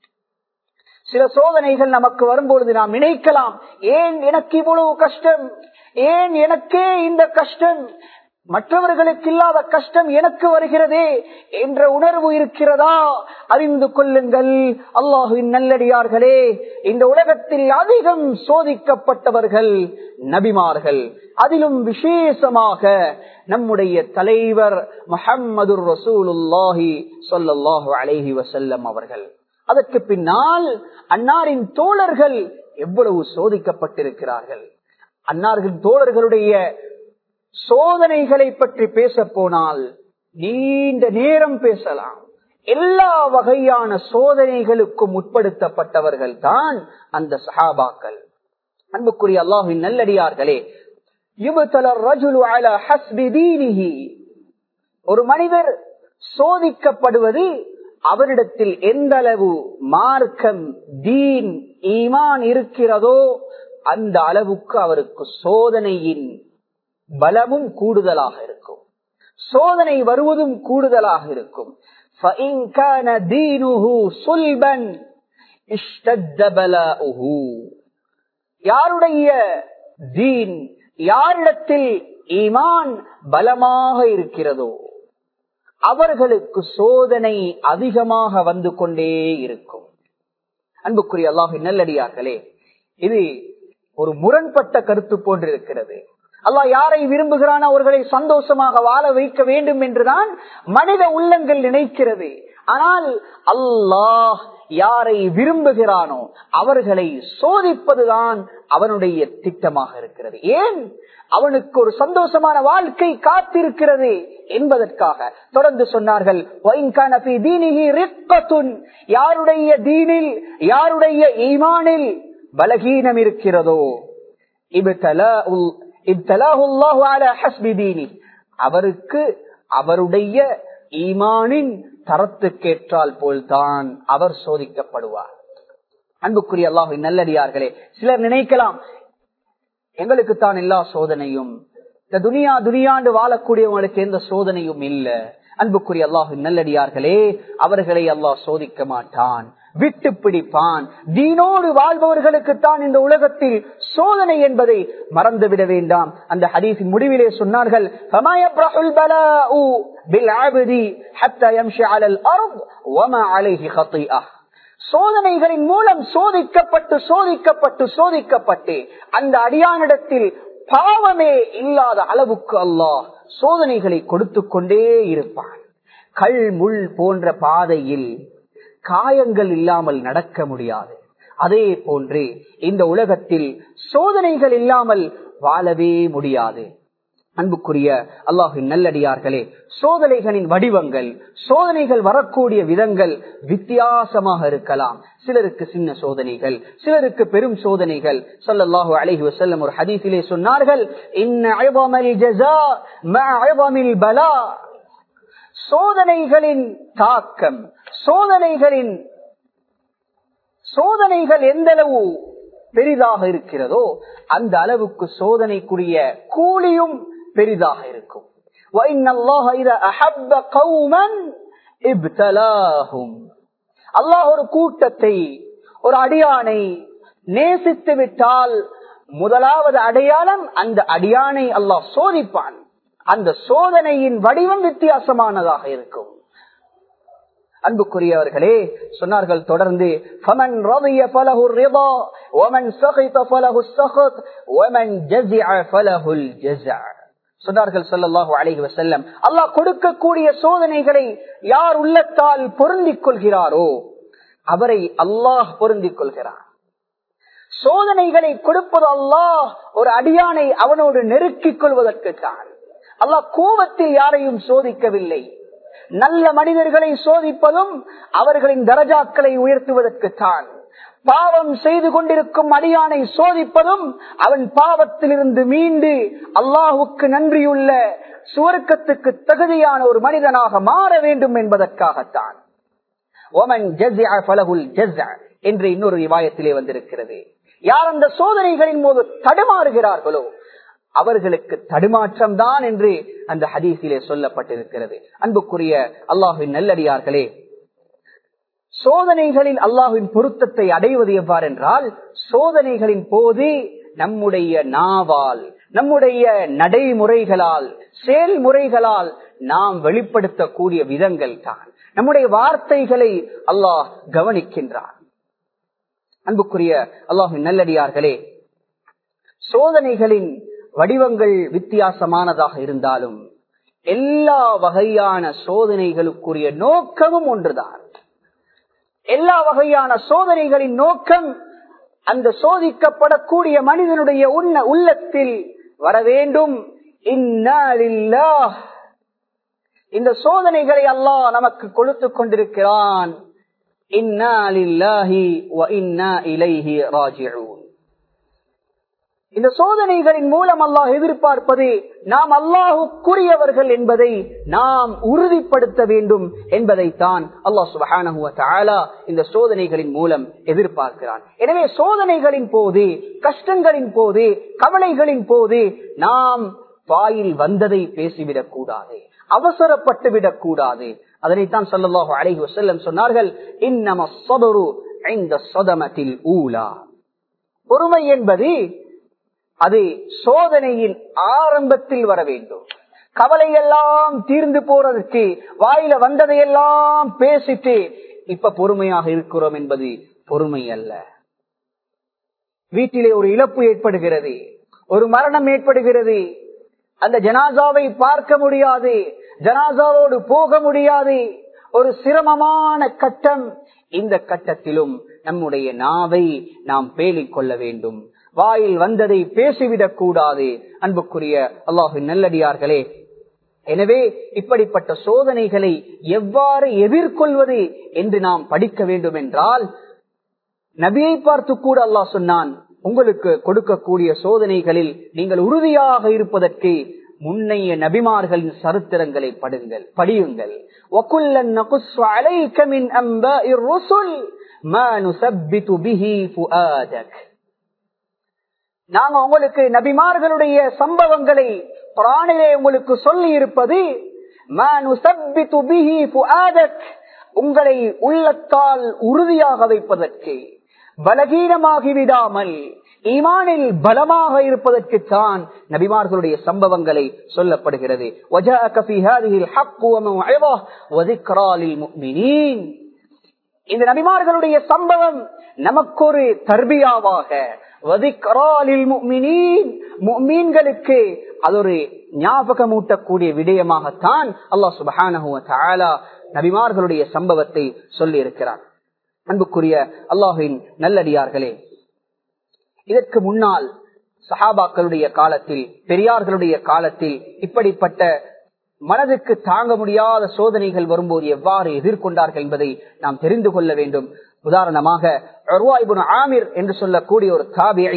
சில சோதனைகள் நமக்கு வரும்பொழுது நாம் நினைக்கலாம், ஏன் எனக்கு இவ்வளவு கஷ்டம், ஏன் எனக்கே இந்த கஷ்டம், மற்றவர்களுக்கு இல்லாத கஷ்டம் எனக்கு வருகிறதே என்ற உணர்வு இருக்கிறதா? அறிந்து கொள்ளுங்கள் அல்லாஹ்வின் நல்லடியார்களே, இந்த உலகத்தில் அதிகம் சோதிக்கப்பட்டவர்கள் நபிமார்கள். அதிலும் விசேஷமாக நம்முடைய தலைவர் முஹம்மது ரசூலுல்லாஹி ஸல்லல்லாஹு அலைஹி வஸல்லம் அவர்கள். அதற்கு பின்னால் அன்னாரின் தோழர்கள் எவ்வளவு சோதிக்கப்பட்டிருக்கிறார்கள். அன்னாரின் தோழர்களுடைய சோதனைகளை பற்றி பேச போனால் நீண்ட நேரம் பேசலாம். எல்லா வகையான சோதனைகளுக்கும் உட்படுத்தப்பட்டவர்கள் தான் அந்த சஹாபாக்கள். அன்புக்குரிய அல்லாஹ்வின் நல்லடியார்களே, யுப்தலர் ரஜுலு அலா ஹஸ்பி தீனிஹி, ஒரு மனிதர் சோதிக்கப்படுவது அவரிடத்தில் எந்த அளவு மார்க்கம், தீன், ஈமான் இருக்கிறதோ அந்த அளவுக்கு அவருக்கு சோதனையின் பலமும் கூடுதலாக இருக்கும், சோதனை வருவதும் கூடுதலாக இருக்கும். فَإِنْ كَانَ دِينُهُ صُلْبًا اشْتَدَّ بَلَاؤُهُ, யாருடைய தீன், யாரிடத்தில் ஈமான் பலமாக இருக்கிறதோ அவர்களுக்கு சோதனை அதிகமாக வந்து கொண்டே இருக்கும். அன்புக்குரிய அல்லாஹ்வின் நல்லடியார்களே, இது ஒரு முரண்பட்ட கருத்து போன்றிருக்கிறது. அல்லாஹ் யாரை விரும்புகிறான் அவர்களை சந்தோஷமாக வாழ வைக்க வேண்டும் என்றுதான் மனித உள்ளங்கள் நினைக்கிறது. ஆனால் அல்லாஹ் யாரை விரும்புகிறானோ அவர்களை சோதிப்பதுதான் அவனுடைய திட்டமாக இருக்கிறது. ஏன்? அவனுக்கு ஒரு சந்தோஷமான வாழ்க்கை காத்திருக்கிறது என்பதற்காக. தொடர்ந்து சொன்னார்கள், யாருடைய தீனில், யாருடைய ஈமானில் பலகீனம் இருக்கிறதோ அவருக்கு அவருடைய ஈமானின் தரத்துக்கேற்றால் போல்தான் அவர் சோதிக்கப்படுவார். அன்புக்குரிய அல்லாஹ்வின் நல்லடியார்களே, சிலர் நினைக்கலாம் எங்களுக்கு தான் எல்லா சோதனையும், இந்த துனியா துனியாண்டு வாழக்கூடியவங்களுக்கு எந்த சோதனையும் இல்ல. அன்புக்குரிய அல்லாஹ்வின் நல்லடியார்களே, அவர்களை அல்லாஹ் சோதிக்க மாட்டான், விட்டு பிடிப்பான். தீனோடு வாழ்பவர்களுக்குத்தான் இந்த உலகத்தில் சோதனை என்பதை மறந்துவிட வேண்டாம். அந்த ஹதீஸின் முடிவிலே சொன்னார்கள், சோதனைகளின் மூலம் சோதிக்கப்பட்டு சோதிக்கப்பட்டு சோதிக்கப்பட்டு அந்த அடியானிடத்தில் பாவமே இல்லாத அளவுக்கு அல்லாஹ் சோதனைகளை கொடுத்து கொண்டே இருப்பான். கல் முள் போன்ற பாதையில் காயங்கள் இல்லாமல் நடக்க முடியாது. அதே போன்று இந்த உலகத்தில் சோதனைகள் இல்லாமல் வாழவே முடியாது. அன்புக்குரிய அல்லாஹ்வின் நல்லடியார்களே, சோதனைகளின் வடிவங்கள், சோதனைகள் வரக்கூடிய விதங்கள் வித்தியாசமாக இருக்கலாம். சிலருக்கு சின்ன சோதனைகள், சிலருக்கு பெரும் சோதனைகள். ஸல்லல்லாஹு அலைஹி வஸல்லம் ஒரு ஹதீஸிலே சொன்னார்கள், இன்ன அஸமல் ஜஸா மஅ அஸமில் பலா, சோதனைகளின் தாக்கம், சோதனைகளின் சோதனைகள் எந்த அளவு பெரிதாக இருக்கிறதோ அந்த அளவுக்கு சோதனைக்குரிய கூலியும் பெரிதாக இருக்கும். அல்லாஹ் ஒரு கூட்டத்தை, ஒரு அடியானை நேசித்து விட்டால் முதலாவது அடையாளம் அந்த அடியானை அல்லாஹ் சோதிப்பான். அந்த சோதனையின் வடிவம் வித்தியாசமானதாக இருக்கும். அன்புக்குரியவர்களே, சொன்னார்கள் தொடர்ந்து, ஃபமன் ரதிய ஃபலஹு ரிதா வமன் ஸகித ஃபலஹு ஸஹத் வமன் ஜஸஅ ஃபலஹுல் ஜஸஅ. சொன்னார்கள் ஸல்லல்லாஹு அலைஹி வஸல்லம், அல்லாஹ் கொடுக்கக்கூடிய சோதனைகளை யார் உள்ளத்தால் பொருந்திக் கொள்கிறாரோ அவரை அல்லாஹ் பொருந்திக் கொள்கிறார். சோதனைகளை கொடுப்பது அல்லாஹ் ஒரு அடியானை அவனோடு நெருக்கிக் கொள்வதற்கு தான். அல்லாஹ் கோபத்தில் யாரையும் சோதிக்கவில்லை. நல்ல மனிதர்களை சோதிப்பதும் அவர்களின் தரஜாக்களை உயர்த்துவதற்கு தான். பாவம் செய்து கொண்டிருக்கும் அடியானை சோதிப்பதும் அவன் பாவத்திலிருந்து மீண்டு அல்லாஹுக்கு நன்றியுள்ள சுவர்க்கத்துக்கு தகுதியான ஒரு மனிதனாக மாற வேண்டும் என்பதற்காகத்தான். ஒமன் ஜஸஅ ஃபலஹுல் ஜஸஅ என்று இன்னொரு ரிவாயத்திலே வந்திருக்கிறது. யார் அந்த சோதனைகளின் போது தடுமாறுகிறார்களோ அவர்களுக்கு தடுமாற்றம் தான் என்று அந்த ஹதீஸிலே சொல்லப்பட்டிருக்கிறது. அன்புக்குரிய அல்லாஹ்வின் நல்லடியார்களே, சோதனைகளில் அல்லாஹ்வின் பொருத்தத்தை அடைவது எவ்வாறு என்றால், சோதனைகளின் போது நம்முடைய நாவால், நம்முடைய நடைமுறைகளால், செயல்முறைகளால் நாம் வெளிப்படுத்தக்கூடிய விதங்கள் தான். நம்முடைய வார்த்தைகளை அல்லாஹ் கவனிக்கின்றான். அன்புக்குரிய அல்லாஹ்வின் நல்லடியார்களே, சோதனைகளின் வடிவங்கள் வித்தியாசமானதாக இருந்தாலும் எல்லா வகையான சோதனைகளுக்குரிய நோக்கமும் ஒன்றுதான். எல்லா வகையான சோதனைகளின் நோக்கம் அந்த சோதிக்கப்படக்கூடிய மனிதனுடைய உன்ன உள்ளத்தில் வர வேண்டும், இன்னா லில்லாஹ், இந்த சோதனைகளை அல்லாஹ் நமக்கு கொடுத்து கொண்டிருக்கிறான். இன்னா லில்லாஹி வ இன்னா இலைஹி ராஜிஊன். இந்த சோதனைகளின் மூலம் அல்லாஹ் எதிர்பார்ப்பது நாம் அல்லாஹ்வுக்குரியவர்கள் என்பதை நாம் உறுதிப்படுத்த வேண்டும் என்பதைத்தான் அல்லாஹ் சுப்ஹானஹு வ தஆலா இந்த சோதனைகளின் மூலம் எதிர்பார்க்கிறான். எனவே சோதனைகளின் போது, கஷ்டங்களின் போது, கவலைகளின் போது நாம் வாயில் வந்ததை பேசிவிடக் கூடாது, அவசரப்பட்டு விடக் கூடாது. அதனைத்தான் ஸல்லல்லாஹு அலைஹி வஸல்லம் சொன்னார்கள், இன்னமஸ் ஸப்ரு இன்த ஸதமத்தில் ஊலா. பொறுமை என்பது அது சோதனையின் ஆரம்பத்தில் வர வேண்டும். கவலையெல்லாம் தீர்ந்து போறதுக்கு வாயில வந்ததையெல்லாம் பேசிட்டு இப்ப பொறுமையாக இருக்கிறோம் என்பது பொறுமை அல்ல. வீட்டிலே ஒரு இழப்பு ஏற்படுகிறது, ஒரு மரணம் ஏற்படுகிறது, அந்த ஜனாசாவை பார்க்க முடியாது, ஜனாசாவோடு போக முடியாது, ஒரு சிரமமான கட்டம். இந்த கட்டத்திலும் நம்முடைய நாவை நாம் பேணிக் கொள்ள வேண்டும். வாயில் வந்ததை பேசிவிடக் கூடாது. அன்புக்குரிய அல்லாஹ்வின் நல்லடியார்களே, எனவே இப்படிப்பட்ட சோதனைகளை எவ்வாறு எதிர்கொள்வது என்று நாம் படிக்க வேண்டும் என்றால், நபியை பார்த்து கூட அல்லாஹ் சொன்னான், உங்களுக்கு கொடுக்கக்கூடிய சோதனைகளில் நீங்கள் உறுதியாக இருப்பதற்கு முன்னைய நபிமார்களின் சரித்திரங்களை படுங்கள், படியுங்கள். வகுல்லன் நகுஸ்ஸு அலைக மின் அன்பாஇர் ருசுல் மா நுஸப்பிது பிஹி ஃபுஆதக். நாங்க உங்களுக்கு நபிமார்களுடைய சம்பவங்களை குர்ஆனிலே உங்களுக்கு சொல்லி இருப்பது மா நுஸப்பிது பிஹி ஃபுஆதக், உங்களை உள்ளத்தால் உறுதியாக வைப்பதற்கு, பலகீனமாகி விடாமல் ஈமானில் பலமாக இருப்பதற்கு தான் நபிமார்களுடைய சம்பவங்களை சொல்லப்படுகிறது. வஜாஅக ஃபீ ஹாதிஹில் ஹக் வ மவ்இஸா வ ذிக்ரா லில் முஃமினீன். இந்த நபிமார்களுடைய சம்பவம் நமக்கு ஒரு தர்பியாவாக, வ ذிக்ரா லில் முஃமினீன், முஃமின்களுக்கு அது ஒரு ஞாபகமூட்டக்கூடிய விடயமாகத்தான் அல்லாஹ் சுப்ஹானஹு வ தஆலா நபிமார்களுடைய சம்பவத்தை சொல்லி இருக்கிறார். அன்புக்குரிய அல்லாஹ்வின் நல்லடியார்களே, இதற்கு முன்னால் சஹாபாக்களுடைய காலத்தில், பெரியார்களுடைய காலத்தில் இப்படிப்பட்ட மனதுக்கு தாங்க முடியாத சோதனைகள் வரும்போது எவ்வாறு எதிர்கொண்டார்கள் என்பதை நாம் தெரிந்து கொள்ள வேண்டும். உதாரணமாக உர்வா இப்னு ஆமிர் என்று சொல்லக்கூடிய ஒரு தாபிஈ,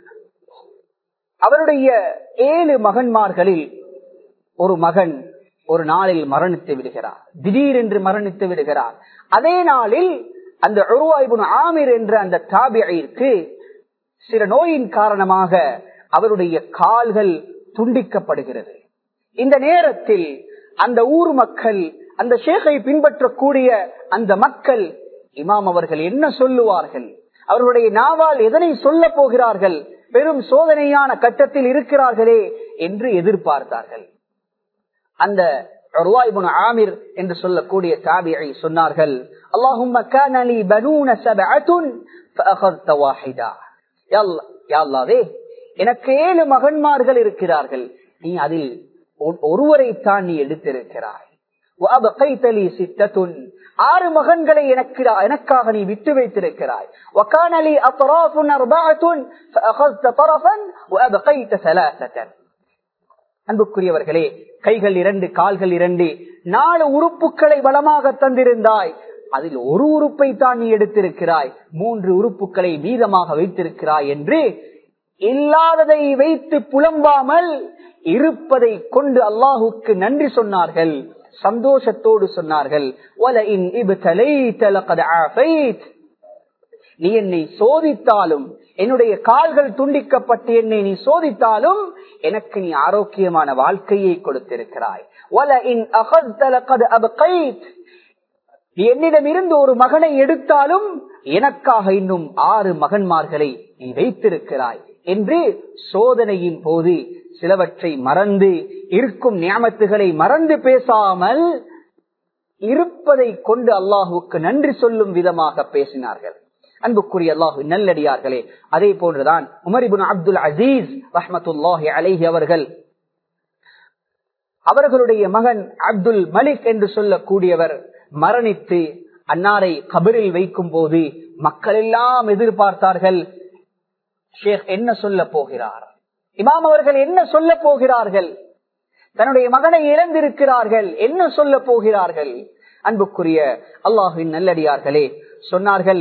அவருடைய ஏழு மகன்மார்களில் ஒரு மகன் ஒரு நாளில் மரணித்து விடுகிறார், திடீரென்று மரணித்து விடுகிறார். அதே நாளில் அந்த உர்வா இப்னு ஆமிர் என்ற அந்த தாபிஈக்கு சில நோயின் காரணமாக அவருடைய கால்கள் துண்டிக்கப்படுகிறது. இந்த நேரத்தில் அந்த ஊர் மக்கள், அந்த ஷேகை பின்பற்றக்கூடிய அந்த மக்கள், இமாம் அவர்கள் என்ன சொல்லுவார்கள், அவர்களுடைய நாவால் எதனை சொல்ல போகிறார்கள், பெரும் சோதனையான கட்டத்தில் இருக்கிறார்களே என்று எதிர்பார்த்தார்கள். அந்த உர்வா இப்னு ஆமிர் என்று சொல்லக்கூடிய தாபிஈ சொன்னார்கள், அல்லாஹும்ம கான லீ பனூன சபஅத்துன் ஃபஅഖذت வாஹிதா. யா அல்லாஹ்வே, எனக்கு ஏழு மகன்மார்கள் இருக்கிறார்கள், நீ அதில் ஒருவரை தான் நீ எடுத்திருக்கிறாய். வஅபகைத லீ சித்தத்துன், ஆறு மகன்களை எனக்கு எனக்காக நீ விட்டு வைத்திருக்கிறாய். வகான லீ அத்ராஃபுன் அர்பஅத்துன் ஃபஅഖذت طرفا வஅபகைத ثلاثة. அன்புக்குரியவர்களே, கைகள் இரண்டு, கால்கள் இரண்டு, நாலு உறுப்புகளை பலமாக தந்திருந்தாய், அதில் ஒரு உறுப்பை தான் நீ எடுத்திருக்கிறாய், மூன்று உறுப்புகளை மீதமாக வைத்திருக்கிறாய் என்று இல்லாததை வைத்து புலம்பாமல் இருப்பதை கொண்டு அல்லாஹுக்கு நன்றி சொன்னார்கள், சந்தோஷத்தோடு சொன்னார்கள். வலஇன் இப்தலைத லகத் ஆஃபைத், நீ என்னை சோதித்தாலும், என்னுடைய கால்கள் துண்டிக்கப்பட்டு என்னை நீ சோதித்தாலும் எனக்கு நீ ஆரோக்கியமான வாழ்க்கையை கொடுத்திருக்கிறாய். வலஇன் அகذت லகத் அபகைத், நீ என்னிடம் இருந்து ஒரு மகனை எடுத்தாலும் எனக்காக இன்னும் ஆறு மகன்மார்களை நீ வைத்திருக்கிறாய் என்று சோதனையின் போது சிலவற்றை மறந்து, இருக்கும் நியமத்துகளை மறந்து பேசாமல் இருப்பதை கொண்டு அல்லாஹுக்கு நன்றி சொல்லும் விதமாக பேசினார்கள். அன்புக்குரிய அல்லாஹு நல்லடியார்களே, அதே போன்றுதான் உமர் இப்னு அப்துல் அசீஸ் ரஹ்மத்துல்லாஹி அலைஹி அவர்கள், அவர்களுடைய மகன் அப்துல் மலிக் என்று சொல்லக்கூடியவர் மரணித்து அன்னாரை கபரில் வைக்கும் போது மக்கள் எல்லாம் எதிர்பார்த்தார்கள், ஷேக் என்ன சொல்ல போகிறார், இமாம் அவர்கள் என்ன சொல்ல போகிறார்கள். தன்னுடைய மகனை இழந்திருக்கிறார்கள், என்ன சொல்ல போகிறார்கள்? அன்புக்குரிய அல்லாஹ்வின் நல்லடியார்களே, சொன்னார்கள்,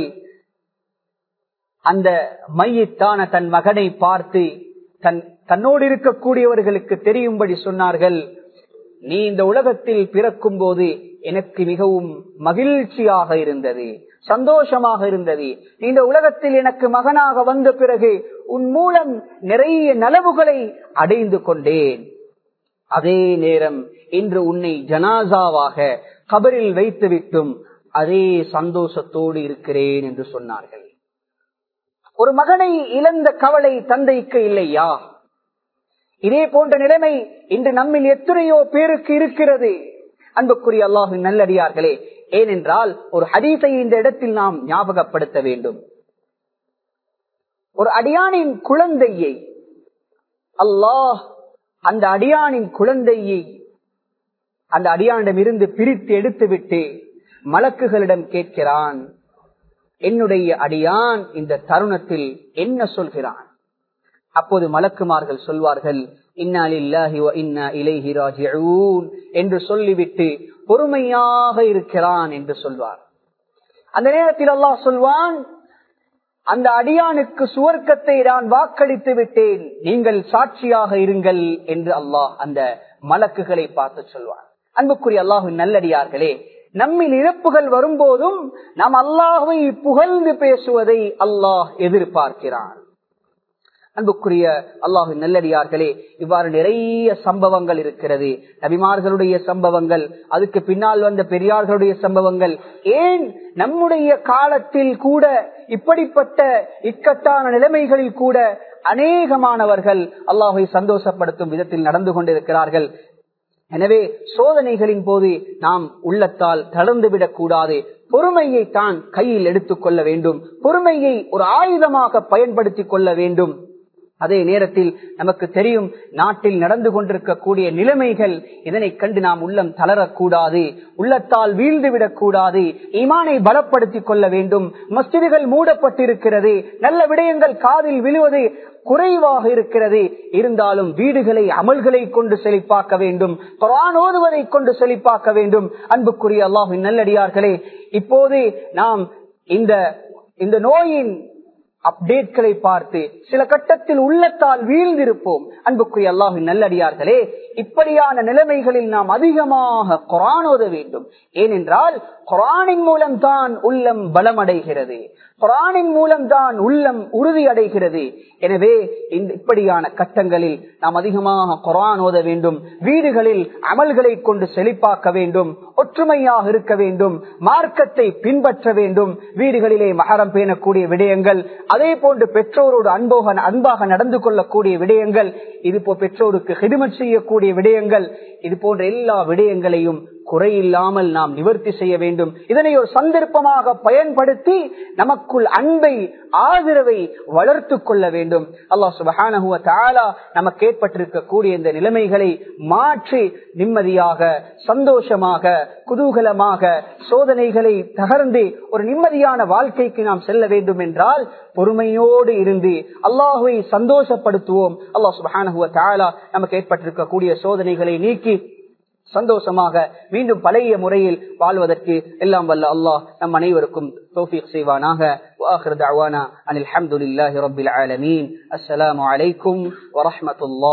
அந்த மையத்தான தன் மகனை பார்த்து தன் தன்னோடு இருக்கக்கூடியவர்களுக்கு தெரியும்படி சொன்னார்கள், நீ இந்த உலகத்தில் பிறக்கும் போது எனக்கு மிகவும் மகிழ்ச்சியாக இருந்தது, சந்தோஷமாக இருந்தது. நீ இந்த உலகத்தில் எனக்கு மகனாக வந்த பிறகு உன் மூலம் நிறைய நலவுகளை அடைந்து கொண்டேன். அதே நேரம் இன்று உன்னை ஜனாசாவாக கபரில் வைத்துவிட்டும் அதே சந்தோஷத்தோடு இருக்கிறேன் என்று சொன்னார்கள். ஒரு மகனை இழந்த கவலை தந்தைக்கு இல்லையா? இதே போன்ற நிலைமை இன்று நம்மில் எத்தனையோ பேருக்கு இருக்கிறது. அன்புக்குரிய அல்லாஹ்வின் நல்லடியார்களே, ஏனென்றால் ஒரு ஹதீஸை இந்த இடத்தில் நாம் ஞாபகப்படுத்த வேண்டும். ஒரு அடியானின் குழந்தையை அல்லாஹ் அந்த அடியானின் குழந்தையை அந்த அடியானிடம் இருந்து பிரித்து எடுத்துவிட்டு மலக்குகளிடம் கேட்கிறான், என்னுடைய அடியான் இந்த தருணத்தில் என்ன சொல்கிறான்? அப்போது மலக்குமார்கள் சொல்வார்கள், இன்னா லில்லாஹி வ இன்னா இலைஹி ராஜிஊன் என்று சொல்லிவிட்டு பொறுமையாக இருக்கிறான் என்று சொல்வார். அந்த நேரத்தில் அல்லாஹ் சொல்வான், அந்த அடியானுக்கு சுவர்க்கத்தை நான் வாக்களித்து விட்டேன், நீங்கள் சாட்சியாக இருங்கள் என்று அல்லாஹ் அந்த மலக்குகளை பார்த்து சொல்வார். அன்புக்குரிய அல்லாஹ்வின் நல்லடியார்களே, நம்மில் இழப்புகள் வரும்போதும் நாம் அல்லாஹ்வை புகழ்ந்து பேசுவதை அல்லாஹ் எதிர்பார்க்கிறான். அன்புக்குரிய அல்லாஹ்வின் நல்லடியார்களே, இவ்வாறு நிறைய சம்பவங்கள் இருக்கிறது. நபிமார்களுடைய சம்பவங்கள், அதுக்கு பின்னால் வந்த பெரியார்களுடைய சம்பவங்கள், ஏன் நம்முடைய காலத்தில் கூட இப்படிப்பட்ட இக்கட்டான நிலைமைகளில் கூட அநேகமானவர்கள் அல்லாஹ்வை சந்தோஷப்படுத்தும் விதத்தில் நடந்து கொண்டிருக்கிறார்கள். எனவே சோதனைகளின் போது நாம் உள்ளத்தால் தளர்ந்துவிடக் கூடாது. பொறுமையை தான் கையில் எடுத்துக் கொள்ள வேண்டும். பொறுமையை ஒரு ஆயுதமாக பயன்படுத்திக் கொள்ள வேண்டும். அதே நேரத்தில் நமக்கு தெரியும், நாட்டில் நடந்து கொண்டிருக்கக்கூடிய நிலைமைகள், இதனை கண்டு நாம் உள்ளம் தளரக்கூடாது, உள்ளத்தால் வீழ்ந்துவிடக் கூடாது. ஈமானை பலப்படுத்திக் கொள்ள வேண்டும். மஸ்ஜிதுகள் மூடப்பட்டிருக்கிறது, நல்ல விடயங்கள் காதில் விழுவது குறைவாக இருக்கிறது. இருந்தாலும் வீடுகளை அமல்களை கொண்டு செழிப்பாக்க வேண்டும், குர்ஆன் ஓதுவதை கொண்டு செழிப்பாக்க வேண்டும். அன்புக்குரிய அல்லாஹ்வின் நல்லடியார்களே, இப்போது நாம் இந்த இந்த நோயின் அப்டேட்களை பார்த்து சில கட்டத்தில் உள்ளத்தால் வீழ்ந்திருப்போம். அன்புக்குரிய அல்லாஹ்வின் நல்லடியார்களே, இப்படியான நிலைமைகளில் நாம் அதிகமாக குர்ஆன் ஓத வேண்டும். ஏனென்றால் குர்ஆனின் மூலம் தான் உள்ளம் பலமடைகிறது, குர்ஆனின் மூலம் தான் உள்ளம் உறுதி அடைகிறது. எனவே இந்த இப்படியான கட்டங்களில் நாம் அதிகமாக குர்ஆன் ஓத வேண்டும். வீடுகளில் அமல்களை கொண்டு செழிப்பாக்க வேண்டும், ஒற்றுமையாக இருக்க வேண்டும், மார்க்கத்தை பின்பற்ற வேண்டும். வீடுகளிலே மஹரம் பேணக்கூடிய விடயங்கள், அதே போன்று பெற்றோரோடு அன்போக அன்பாக நடந்து கொள்ளக்கூடிய விடயங்கள், இது போ பெற்றோருக்கு ஹிதுமத் செய்யக்கூடிய விடயங்கள், இது போன்ற எல்லா விடயங்களையும் குறையில்லாமல் நாம் நிவர்த்தி செய்ய வேண்டும். இதனை ஒரு சந்தர்ப்பமாக பயன்படுத்தி நமக்குள் அன்பை, ஆதரவை வளர்த்து கொள்ள வேண்டும். அல்லாஹ் சுப்ஹானஹு வ தஆலா நமக்கு ஏற்பட்டிருக்கக்கூடிய இந்த நிலைமைகளை மாற்றி நிம்மதியாக, சந்தோஷமாக, குதூகலமாக, சோதனைகளை தகர்ந்து ஒரு நிம்மதியான வாழ்க்கைக்கு நாம் செல்ல வேண்டும் என்றால் பொறுமையோடு இருந்து அல்லாஹ்வை சந்தோஷப்படுத்துவோம். அல்லாஹ் சுப்ஹானஹு வ தஆலா நமக்கு ஏற்பட்டிருக்கக்கூடிய சோதனைகளை நீக்கி சந்தோஷமாக மீண்டும் பழைய முறையில் வாழ்வதற்கு எல்லாம் வல்ல அல்லாஹ் நம் அனைவருக்கும் தௌஃபீக் செய்வானாக. வஆகிரு தஅவானா அனில் ஹம்துலில்லாஹி ரப்பில் ஆலமீன். அஸ்ஸலாமு அலைக்கும் வ ரஹ்மத்துல்லாஹி